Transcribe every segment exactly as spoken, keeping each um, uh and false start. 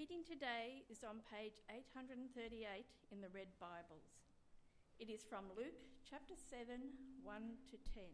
reading today is on page eight hundred thirty-eight in the Red Bibles. It is from Luke chapter seven, one to ten.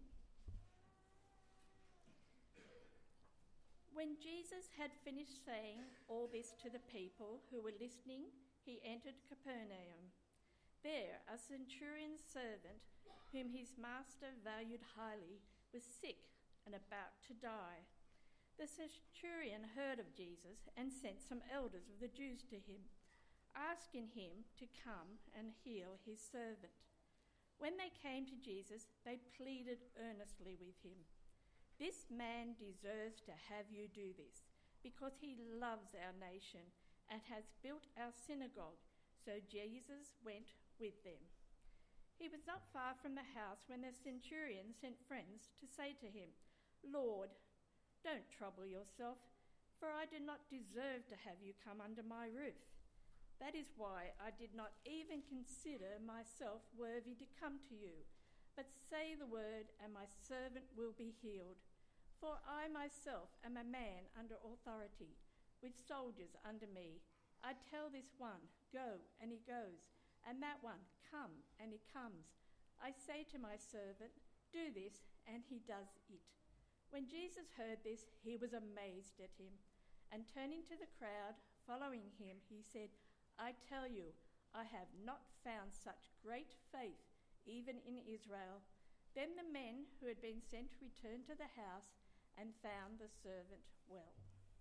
When Jesus had finished saying all this to the people who were listening, he entered Capernaum. There, a centurion's servant, whom his master valued highly, was sick and about to die. The centurion heard of Jesus and sent some elders of the Jews to him, asking him to come and heal his servant. When they came to Jesus, they pleaded earnestly with him. "This man deserves to have you do this, because he loves our nation and has built our synagogue." So Jesus went with them. He was not far from the house when the centurion sent friends to say to him, "Lord, don't trouble yourself, for I do not deserve to have you come under my roof. That is why I did not even consider myself worthy to come to you. But say the word, and my servant will be healed. For I myself am a man under authority, with soldiers under me. I tell this one, 'Go,' and he goes, and that one, 'Come,' and he comes. I say to my servant, 'Do this,' and he does it." When Jesus heard this, he was amazed at him, and turning to the crowd following him, he said, "I tell you, I have not found such great faith even in Israel." Then the men who had been sent returned to the house and found the servant well.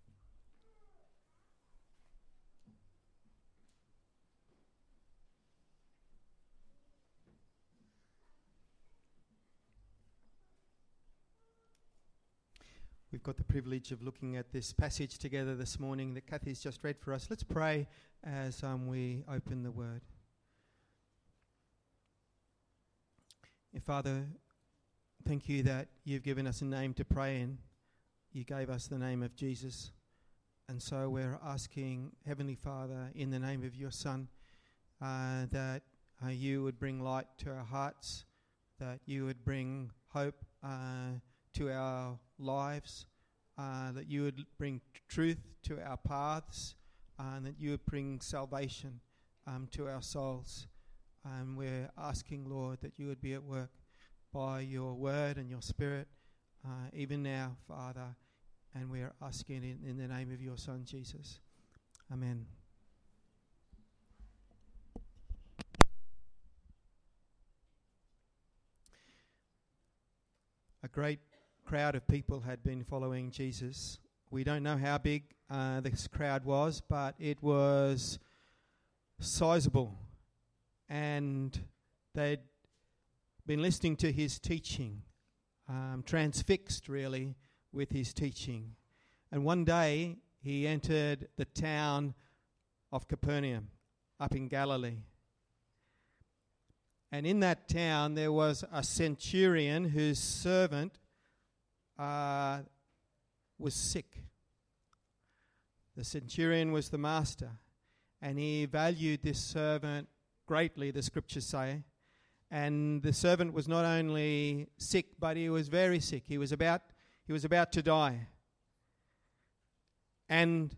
We've got the privilege of looking at this passage together this morning that Kathy's just read for us. Let's pray as um, we open the word. Yeah, Father, thank you that you've given us a name to pray in. You gave us the name of Jesus. And so we're asking, Heavenly Father, in the name of your Son, uh, that uh, you would bring light to our hearts, that you would bring hope uh, to our lives, uh, that you would bring t- truth to our paths, uh, and that you would bring salvation um, to our souls. And we're asking, Lord, that you would be at work by your word and your spirit, uh, even now, Father, and we're asking it in the name of your Son, Jesus. Amen. A great crowd of people had been following Jesus. We don't know how big uh, this crowd was, but it was sizable, and they'd been listening to his teaching, um, transfixed really with his teaching. And one day he entered the town of Capernaum up in Galilee. And in that town there was a centurion whose servant uh, was sick. The centurion was the master, and he valued this servant greatly, the scriptures say. And the servant was not only sick, but he was very sick. He was about he was about to die. And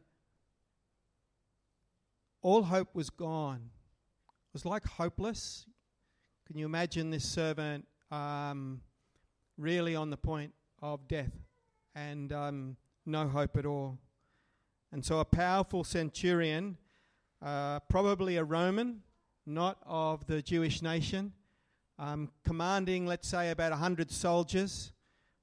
all hope was gone. It was like hopeless. Can you imagine this servant um, really on the point of death and um, no hope at all? And so a powerful centurion, uh, probably a Roman, not of the Jewish nation, um, commanding, let's say, about a hundred soldiers.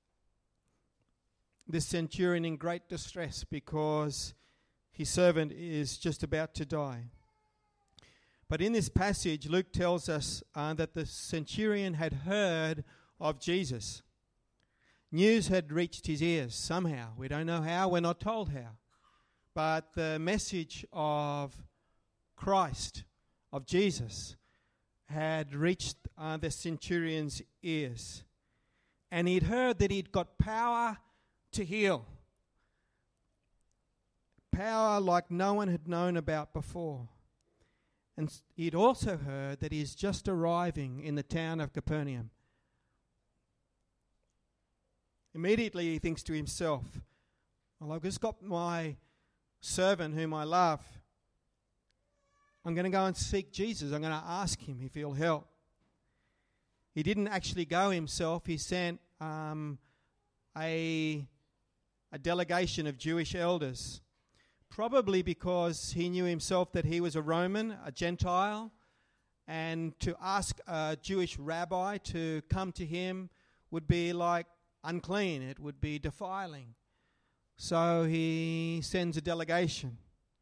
This centurion in great distress because his servant is just about to die. But in this passage, Luke tells us uh, that the centurion had heard of Jesus. News had reached his ears somehow. We don't know how, we're not told how. But the message of Christ, of Jesus, had reached uh, the centurion's ears. And he'd heard that he'd got power to heal. Power like no one had known about before. And he'd also heard that he's just arriving in the town of Capernaum. Immediately he thinks to himself, well, I've just got my servant whom I love I'm going to go and seek Jesus. I'm going to ask him if he'll help. He didn't actually go himself. He sent um, a, a delegation of Jewish elders, probably because he knew himself that he was a Roman, a Gentile, and to ask a Jewish rabbi to come to him would be like unclean. It would be defiling. So he sends a delegation.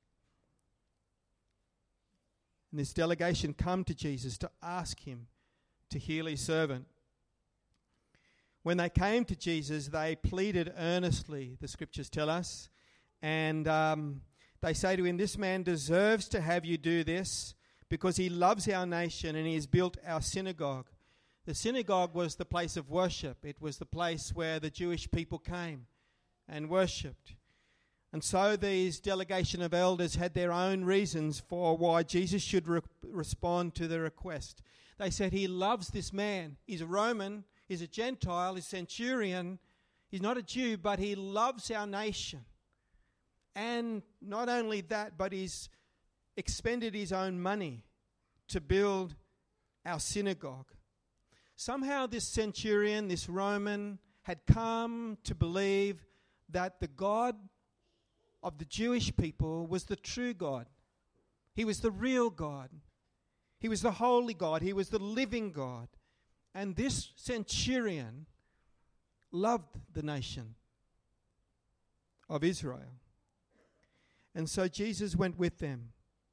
And this delegation come to Jesus to ask him to heal his servant. When they came to Jesus, they pleaded earnestly, the scriptures tell us, and um, they say to him, "This man deserves to have you do this because he loves our nation and he has built our synagogue." The synagogue was the place of worship. It was the place where the Jewish people came and worshipped. And so these delegation of elders had their own reasons for why Jesus should re- respond to the request. They said, he loves this man. He's a Roman, he's a Gentile, he's a centurion. He's not a Jew, but he loves our nation. And not only that, but he's expended his own money to build our synagogue. Somehow this centurion, this Roman, had come to believe that the God of the Jewish people was the true God. He was the real God. He was the holy God. He was the living God. And this centurion loved the nation of Israel. And so Jesus went with them.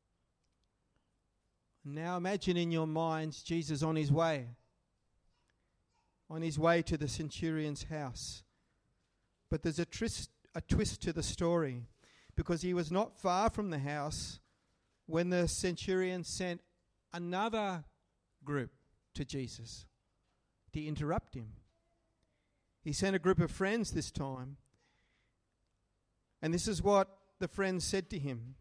Now imagine in your minds Jesus on his way, on his way to the centurion's house. But there's a twist, a twist to the story, because he was not far from the house when the centurion sent another group to Jesus to interrupt him. He sent a group of friends this time. And this is what the friends said to him.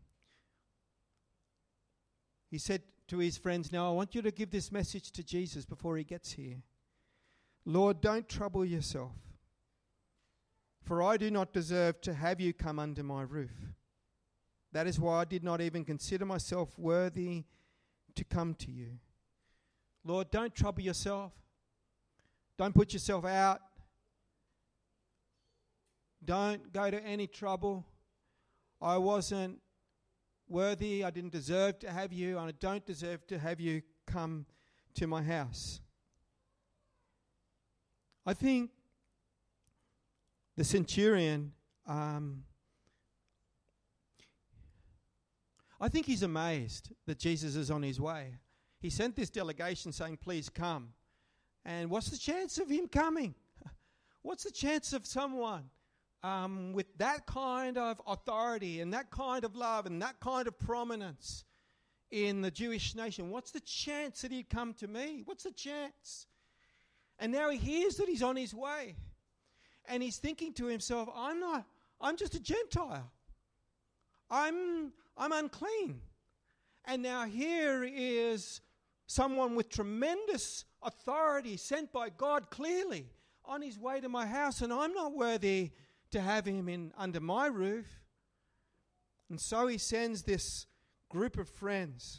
He said to his friends, "Now I want you to give this message to Jesus before he gets here. Lord, don't trouble yourself, for I do not deserve to have you come under my roof. That is why I did not even consider myself worthy to come to you." Lord, don't trouble yourself. Don't put yourself out. Don't go to any trouble. I wasn't worthy. I didn't deserve to have you, and I don't deserve to have you come to my house. I think the centurion, um, I think he's amazed that Jesus is on his way. He sent this delegation saying, "Please come." And what's the chance of him coming? What's the chance of someone um, with that kind of authority and that kind of love and that kind of prominence in the Jewish nation? What's the chance that he'd come to me? What's the chance? And now he hears that he's on his way. And he's thinking to himself, I'm not, I'm just a Gentile. I'm, I'm unclean. And now here is someone with tremendous authority sent by God clearly on his way to my house, and I'm not worthy to have him in under my roof. And so he sends this group of friends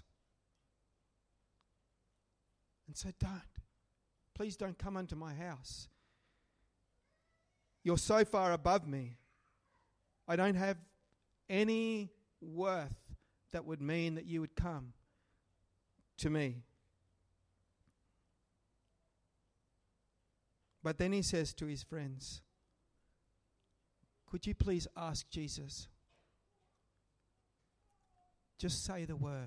and said, don't. Please don't come unto my house. You're so far above me. I don't have any worth that would mean that you would come to me. But then he says to his friends, could you please ask Jesus? Just say the word.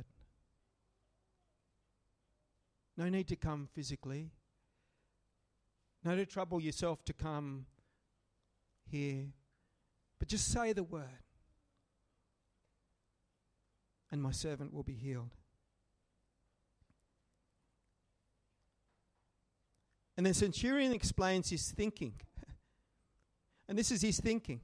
No need to come physically. No need to trouble yourself to come here. But just say the word. And my servant will be healed. And the centurion explains his thinking. And this is his thinking.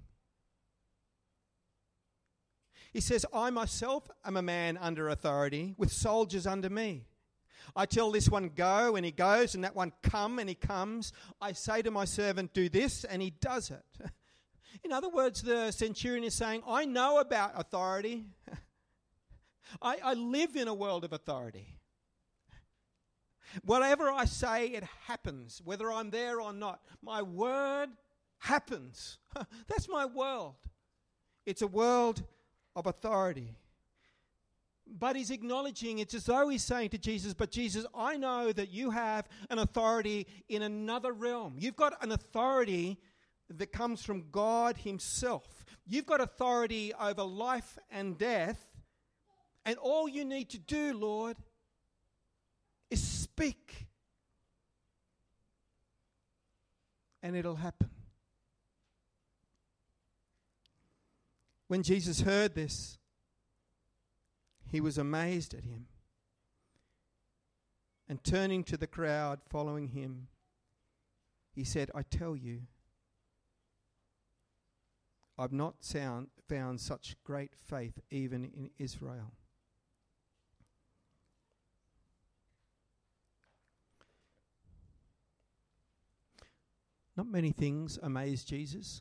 He says, I myself am a man under authority with soldiers under me. I tell this one go and he goes, and that one come and he comes. I say to my servant, do this, and he does it. In other words, the centurion is saying, I know about authority. I, I live in a world of authority. Whatever I say, it happens, whether I'm there or not. My word happens. That's my world. It's a world of authority. But he's acknowledging, it's as though he's saying to Jesus, but Jesus, I know that you have an authority in another realm. You've got an authority that comes from God himself. You've got authority over life and death. And all you need to do, Lord, is speak. And it'll happen. When Jesus heard this, he was amazed at him. And turning to the crowd following him, he said, I tell you, I've not sound, found such great faith even in Israel. Not many things amaze Jesus.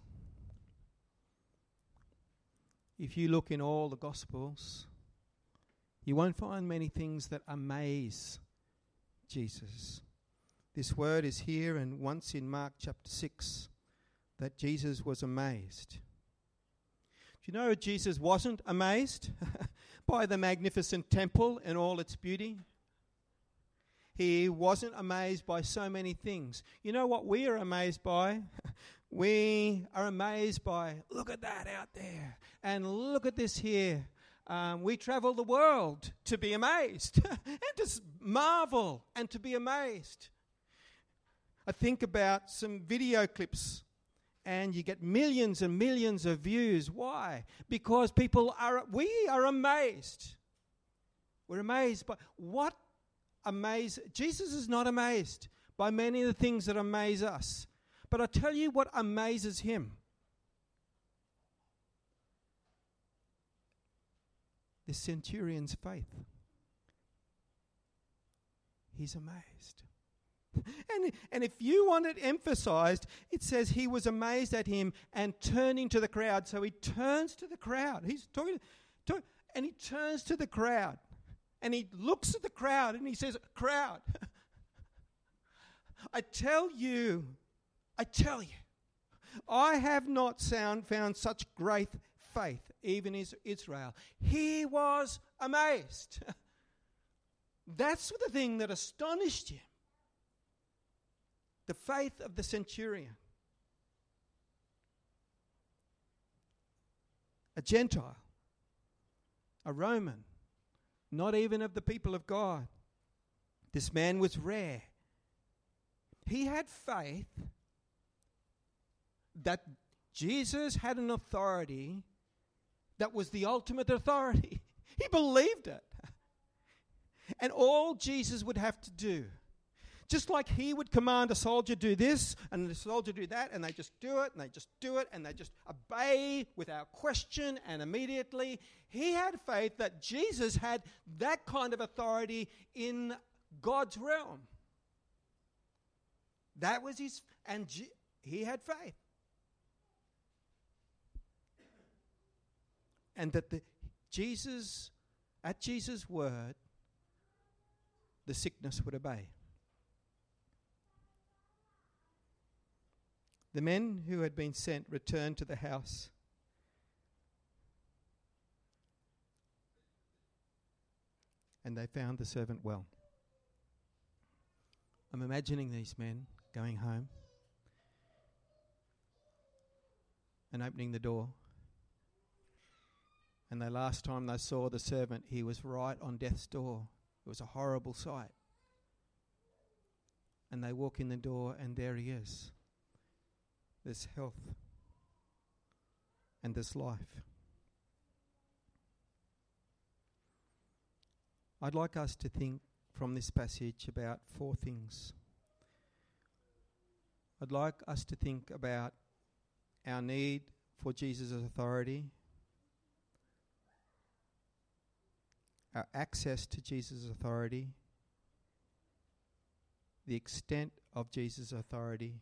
If you look in all the Gospels, you won't find many things that amaze Jesus. This word is here and once in Mark chapter six, that Jesus was amazed. Do you know Jesus wasn't amazed by the magnificent temple and all its beauty? He wasn't amazed by so many things. You know what we are amazed by? We are amazed by, look at that out there, and look at this here. Um, we travel the world to be amazed and to marvel and to be amazed. I think about some video clips and you get millions and millions of views. Why? Because people are, we are amazed. We're amazed by what amaze. Jesus is not amazed by many of the things that amaze us. But I tell you what amazes him. The centurion's faith. He's amazed. And, and if you want it emphasized, it says he was amazed at him and turning to the crowd. So he turns to the crowd. He's talking, to, and he turns to the crowd. And he looks at the crowd and he says, crowd, I tell you, I tell you, I have not sound, found such great faith, even in Israel. He was amazed. That's the thing that astonished him. The faith of the centurion. A Gentile. A Roman. Not even of the people of God. This man was rare. He had faith that Jesus had an authority that was the ultimate authority. He believed it. And all Jesus would have to do, just like he would command a soldier do this and the soldier do that, and they just do it and they just do it and they just obey without question and immediately. He had faith that Jesus had that kind of authority in God's realm. That was his, and G, he had faith. And that the Jesus, at Jesus' word, the sickness would obey. The men who had been sent returned to the house. And they found the servant well. I'm imagining these men going home and opening the door. And the last time they saw the servant, he was right on death's door. It was a horrible sight. And they walk in the door and there he is. This health and this life. I'd like us to think from this passage about four things. I'd like us to think about our need for Jesus' authority, our access to Jesus' authority, the extent of Jesus' authority,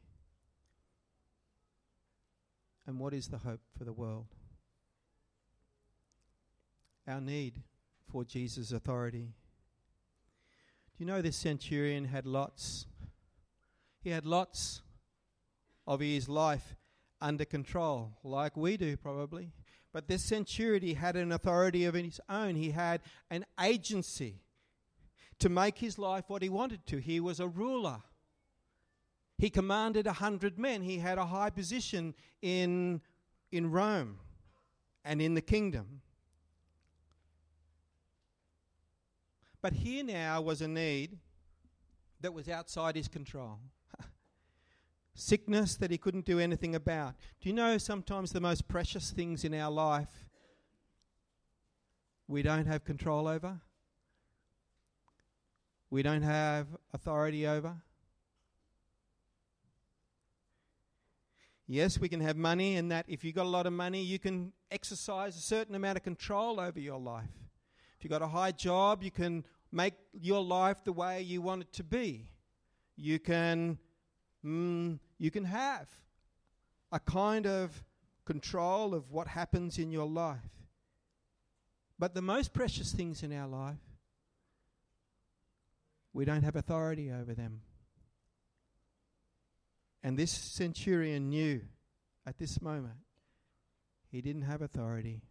and what is the hope for the world. Our need for Jesus' authority. Do you know this centurion had lots? He had lots of his life under control, like we do probably. But this centurion had an authority of his own. He had an agency to make his life what he wanted to. He was a ruler. He commanded a hundred men. He had a high position in, in Rome and in the kingdom. But here now was a need that was outside his control. Sickness that he couldn't do anything about. Do you know sometimes the most precious things in our life we don't have control over? We don't have authority over? Yes, we can have money, and that if you've got a lot of money, you can exercise a certain amount of control over your life. If you've got a high job, you can make your life the way you want it to be. You can, mm, you can have a kind of control of what happens in your life. But the most precious things in our life, we don't have authority over them. And this centurion knew at this moment he didn't have authority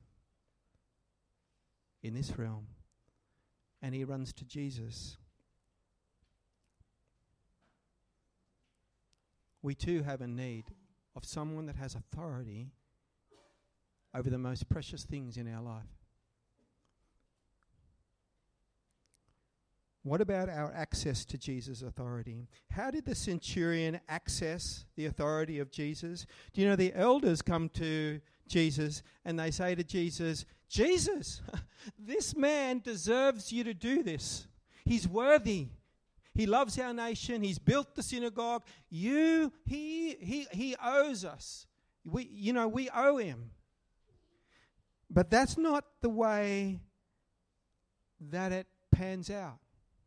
in this realm. And he runs to Jesus. We too have a need of someone that has authority over the most precious things in our life. What about our access to Jesus' authority? How did the centurion access the authority of Jesus? Do you know the elders come to Jesus and they say to Jesus, Jesus, this man deserves you to do this. He's worthy. He loves our nation. He's built the synagogue. You, he, he, he owes us. We, you know, we owe him. But that's not the way that it pans out.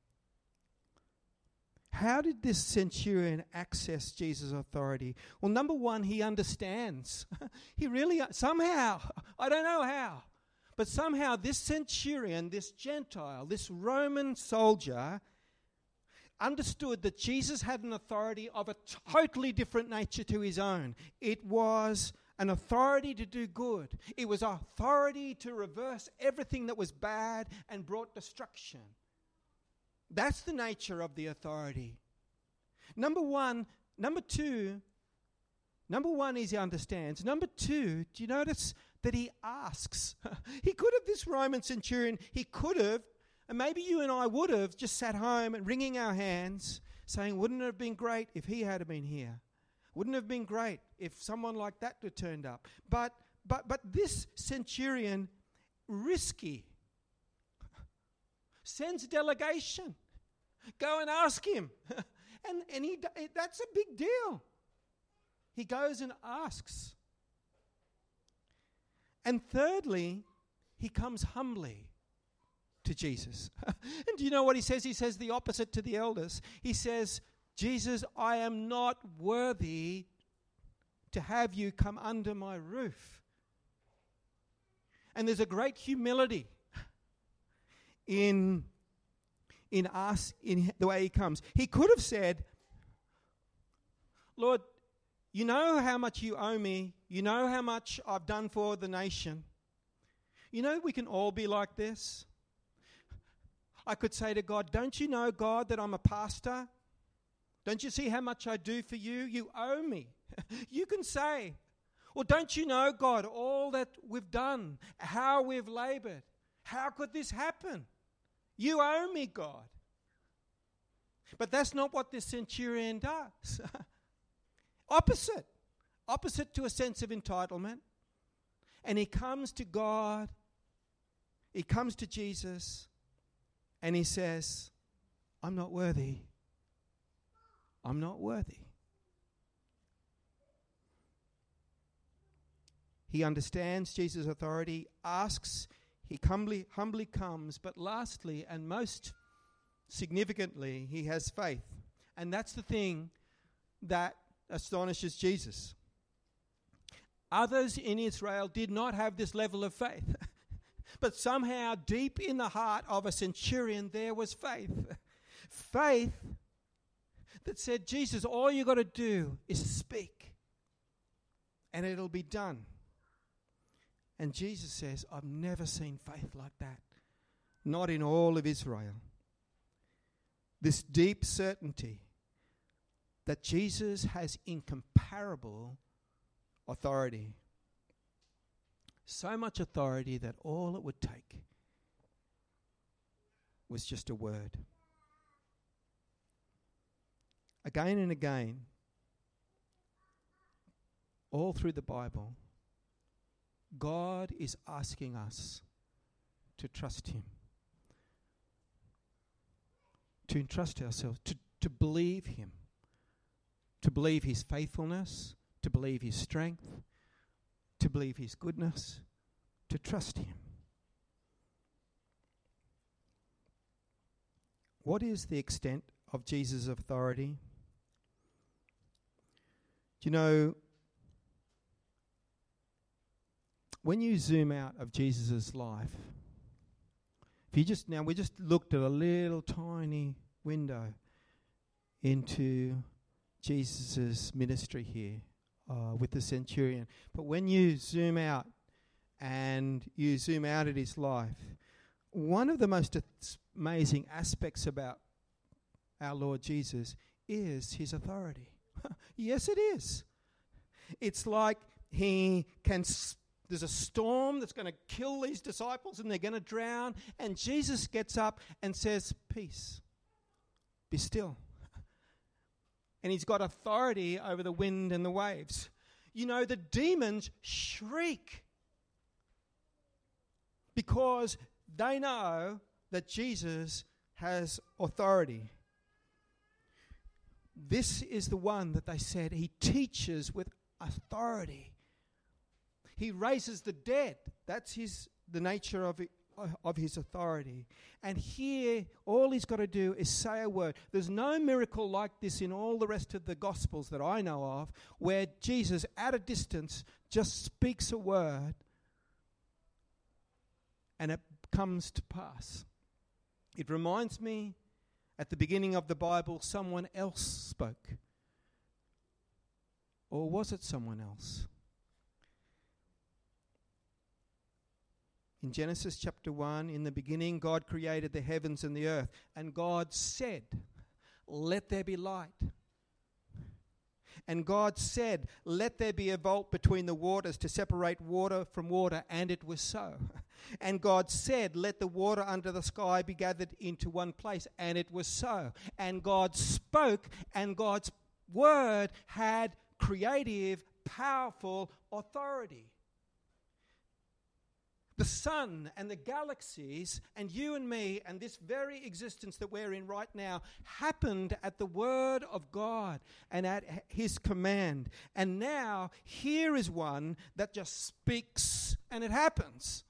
How did this centurion access Jesus' authority? Well, number one, he understands. he really, somehow, I don't know how, but somehow this centurion, this Gentile, this Roman soldier, understood that Jesus had an authority of a totally different nature to his own. It was an authority to do good. It was authority to reverse everything that was bad and brought destruction. That's the nature of the authority. Number one, number two, number one is he understands. Number two, do you notice that he asks? He could have, this Roman centurion, he could have, and maybe you and I would have just sat home and wringing our hands, saying, wouldn't it have been great if he had been here? Wouldn't it have been great if someone like that had turned up? But but but this centurion, risky, sends a delegation. Go and ask him. and and he that's a big deal. He goes and asks. And thirdly, he comes humbly to Jesus. And do you know what he says? He says the opposite to the elders. He says, Jesus, I am not worthy to have you come under my roof. And there's a great humility in in us, in the way he comes. He could have said, Lord, you know how much you owe me. You know how much I've done for the nation. You know, we can all be like this. I could say to God, don't you know, God, that I'm a pastor? Don't you see how much I do for you? You owe me. You can say, well, don't you know, God, all that we've done, how we've labored? How could this happen? You owe me, God. But that's not what this centurion does. Opposite. Opposite to a sense of entitlement. And he comes to God. He comes to Jesus. And he says, I'm not worthy. I'm not worthy. He understands Jesus' authority, asks, he humbly, humbly comes, but lastly and most significantly, he has faith. And that's the thing that astonishes Jesus. Others in Israel did not have this level of faith. But somehow deep in the heart of a centurion there was faith. Faith that said, Jesus, all you got to do is speak and it'll be done. And Jesus says, I've never seen faith like that. Not in all of Israel. This deep certainty that Jesus has incomparable authority. So much authority that all it would take was just a word. Again and again, all through the Bible, God is asking us to trust Him, to entrust ourselves, to, to believe Him, to believe His faithfulness, to believe His strength, to believe His goodness, to trust Him. What is the extent of Jesus' authority? Do you know, when you zoom out of Jesus' life, if you just, now we just looked at a little tiny window into Jesus' ministry here uh, with the centurion. But when you zoom out and you zoom out at his life, one of the most amazing aspects about our Lord Jesus is his authority. Yes, it is. It's like he can, sp- there's a storm that's going to kill these disciples and they're going to drown, and Jesus gets up and says, peace, be still. And he's got authority over the wind and the waves. You know, the demons shriek because they know that Jesus has authority. This is the one that they said he teaches with authority. He raises the dead. That's his the nature of it, of his authority. And here, all he's got to do is say a word. There's no miracle like this in all the rest of the Gospels that I know of, where Jesus, at a distance, just speaks a word and it comes to pass. It reminds me, at the beginning of the Bible, someone else spoke. Or was it someone else? In Genesis chapter one, in the beginning, God created the heavens and the earth. And God said, let there be light. And God said, let there be a vault between the waters to separate water from water. And it was so. And God said, let the water under the sky be gathered into one place. And it was so. And God spoke, and God's word had creative, powerful authority. The sun and the galaxies and you and me and this very existence that we're in right now happened at the word of God and at his command. And now here is one that just speaks and it happens.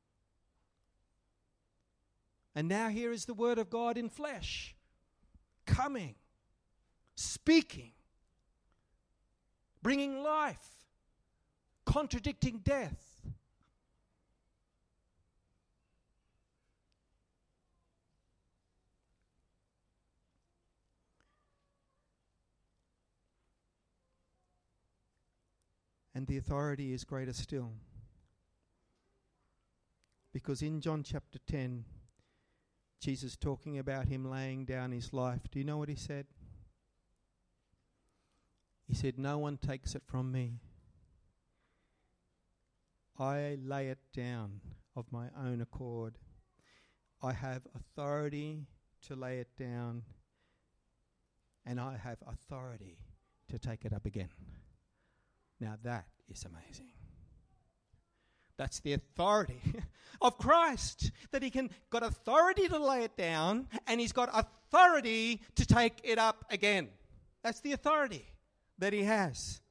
And now here is the word of God in flesh, coming, speaking, bringing life, contradicting death. And the authority is greater still. Because in John chapter ten, Jesus talking about him laying down his life, do you know what he said? He said, no one takes it from me. I lay it down of my own accord. I have authority to lay it down, and I have authority to take it up again. Now that is amazing. That's the authority of Christ, that he can got authority to lay it down and he's got authority to take it up again. That's the authority that he has.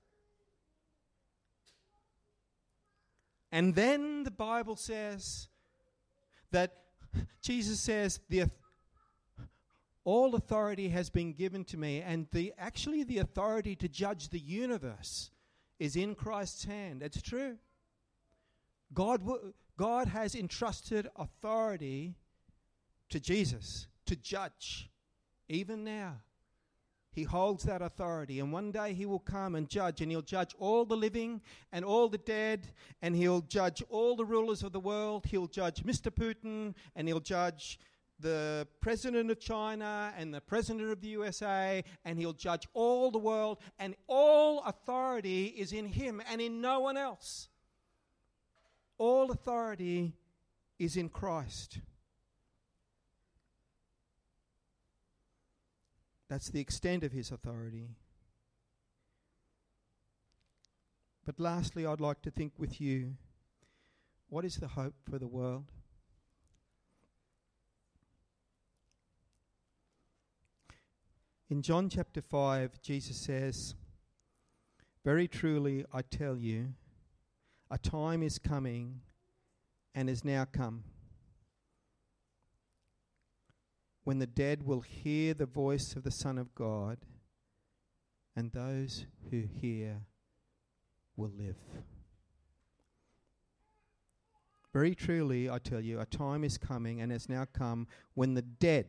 And then the Bible says that Jesus says the all authority has been given to me, and the actually the authority to judge the universe is in Christ's hand. It's true. God, w- God has entrusted authority to Jesus to judge. Even now, he holds that authority, and one day he will come and judge, and he'll judge all the living and all the dead, and he'll judge all the rulers of the world. He'll judge Mister Putin, and he'll judge the president of China and the president of the U S A, and he'll judge all the world, and all authority is in him and in no one else. All authority is in Christ. That's the extent of his authority. But lastly, I'd like to think with you, what is the hope for the world? In John chapter five, Jesus says, "Very truly I tell you, a time is coming and is now come, when the dead will hear the voice of the Son of God, and those who hear will live." Very truly, I tell you, a time is coming and has now come when the dead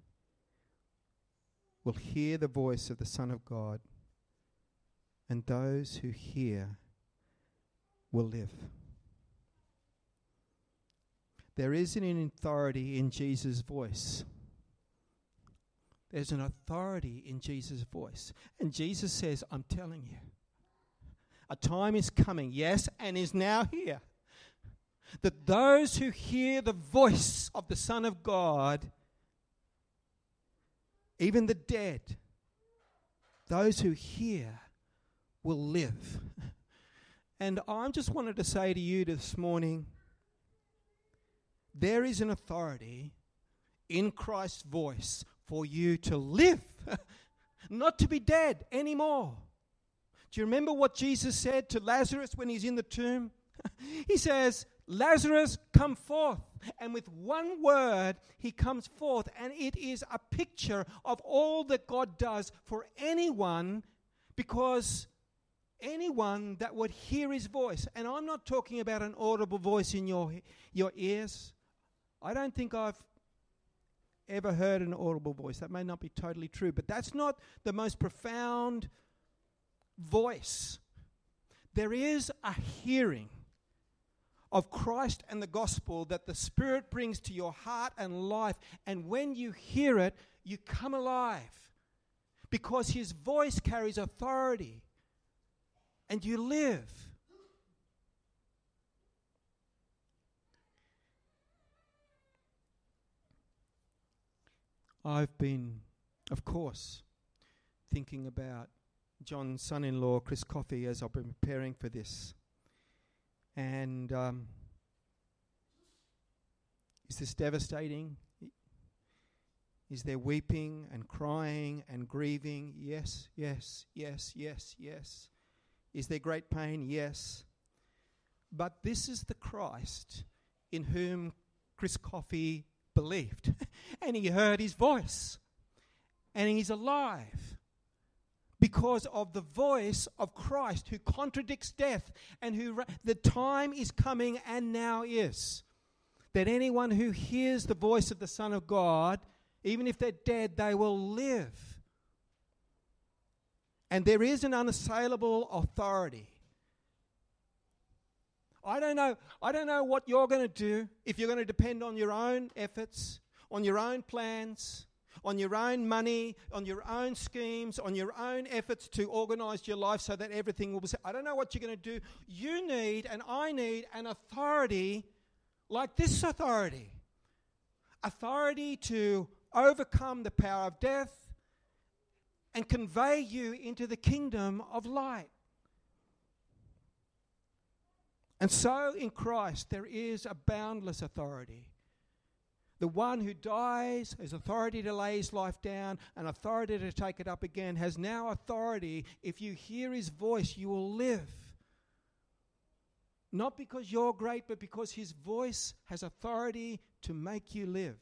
will hear the voice of the Son of God, and those who hear will live. There is an authority in Jesus' voice. There's an authority in Jesus' voice. And Jesus says, I'm telling you, a time is coming, yes, and is now here, that those who hear the voice of the Son of God, even the dead, those who hear will live. And I just wanted to say to you this morning, there is an authority in Christ's voice for you to live, not to be dead anymore. Do you remember what Jesus said to Lazarus when he's in the tomb? He says, Lazarus, come forth. And with one word, he comes forth. And it is a picture of all that God does for anyone, because anyone that would hear his voice. And I'm not talking about an audible voice in your, your ears. I don't think I've ever heard an audible voice. That may not be totally true, but that's not the most profound voice. There is a hearing of Christ and the gospel that the Spirit brings to your heart and life, and when you hear it, you come alive, because his voice carries authority, and you live. I've been, of course, thinking about John's son-in-law, Chris Coffey, as I've been preparing for this. And um, is this devastating? Is there weeping and crying and grieving? Yes, yes, yes, yes, yes. Is there great pain? Yes. But this is the Christ in whom Chris Coffey believed. And he heard his voice. And he's alive because of the voice of Christ, who contradicts death, and who ra- the time is coming and now is, that anyone who hears the voice of the Son of God, even if they're dead, they will live. And there is an unassailable authority. I don't know, I don't know what you're going to do, if you're going to depend on your own efforts, on your own plans, on your own money, on your own schemes, on your own efforts to organise your life so that everything will be... I don't know what you're going to do. You need, and I need, an authority like this authority. Authority to overcome the power of death and convey you into the kingdom of light. And so in Christ there is a boundless authority. The one who dies has authority to lay his life down and authority to take it up again, has now authority. If you hear his voice, you will live. Not because you're great, but because his voice has authority to make you live.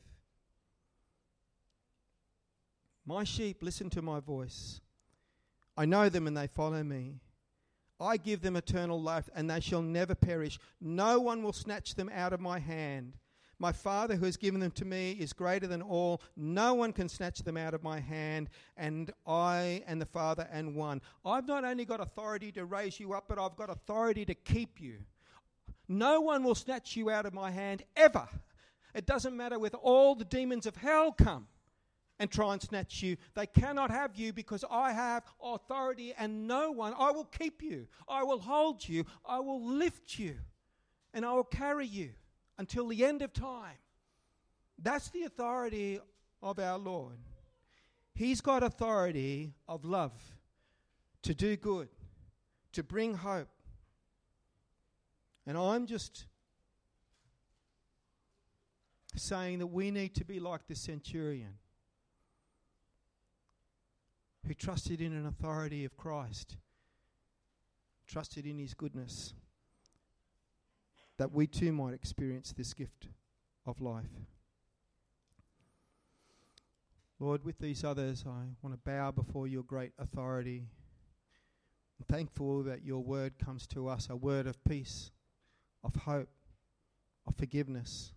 My sheep listen to my voice. I know them and they follow me. I give them eternal life, and they shall never perish. No one will snatch them out of my hand. My Father who has given them to me is greater than all. No one can snatch them out of my hand, and I and the Father and one. I've not only got authority to raise you up, but I've got authority to keep you. No one will snatch you out of my hand ever. It doesn't matter if all the demons of hell come and try and snatch you. They cannot have you because I have authority, and no one. I will keep you. I will hold you. I will lift you, and I will carry you until the end of time. That's the authority of our Lord. He's got authority of love, to do good, to bring hope. And I'm just saying that we need to be like the centurion who trusted in an authority of Christ, trusted in his goodness, that we too might experience this gift of life. Lord, with these others, I want to bow before your great authority. I'm thankful that your word comes to us, a word of peace, of hope, of forgiveness.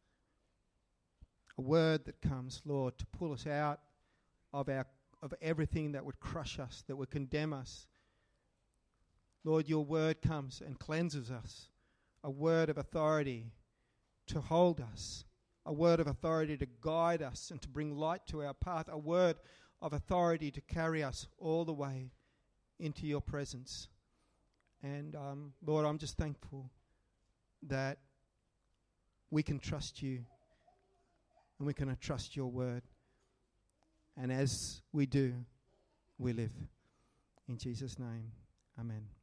A word that comes, Lord, to pull us out of our of everything that would crush us, that would condemn us. Lord, your word comes and cleanses us. A word of authority to hold us, a word of authority to guide us and to bring light to our path, a word of authority to carry us all the way into your presence. And um, Lord, I'm just thankful that we can trust you and we can trust your word. And as we do, we live. In Jesus' name, amen.